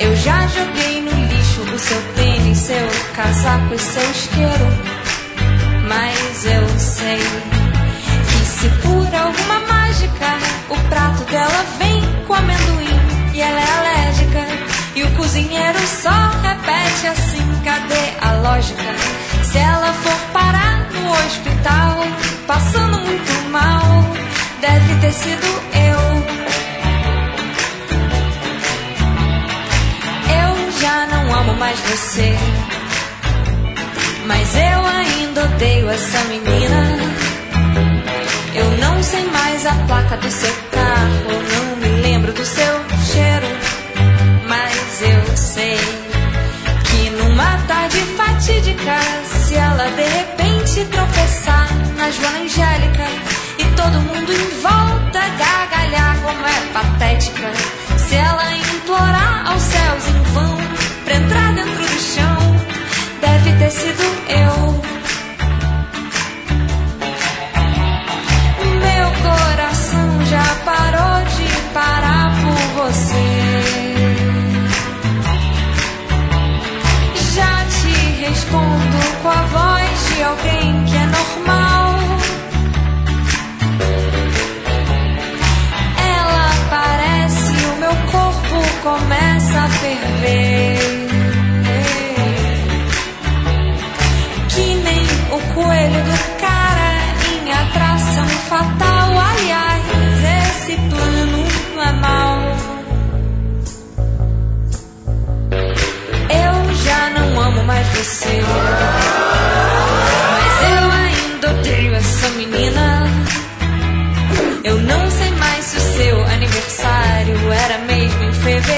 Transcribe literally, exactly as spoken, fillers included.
Eu já joguei no lixo o seu tênis, seu casaco e seu isqueiro. Mas eu sei que se por alguma mágica o prato dela vem com amendoim e ela é alérgica, e o cozinheiro só repete assim, cadê a lógica? Se ela for parar no hospital, passando muito mal, deve ter sido eu. Eu já não amo mais você, mas eu ainda odeio essa menina. Eu não sei mais a placa do seu carro, não me lembro do seu cheiro, mas eu sei que numa tarde fatídica, se ela de repente tropeçar na Joana Angélica e todo mundo em volta gargalhar como é patética, se ela implorar aos céus em vão pra entrar dentro do chão, deve ter sido eu. Meu coração já parou de parar por você. Já te respondo com a voz de alguém que é normal. Ela aparece, o meu corpo começa a ferver. Que nem o coelho do cara em atração fatal. Aliás, esse plano não é mau. Eu já não amo mais você, mas eu ainda odeio essa menina. Eu não sei mais se o seu aniversário era mesmo em fevereiro.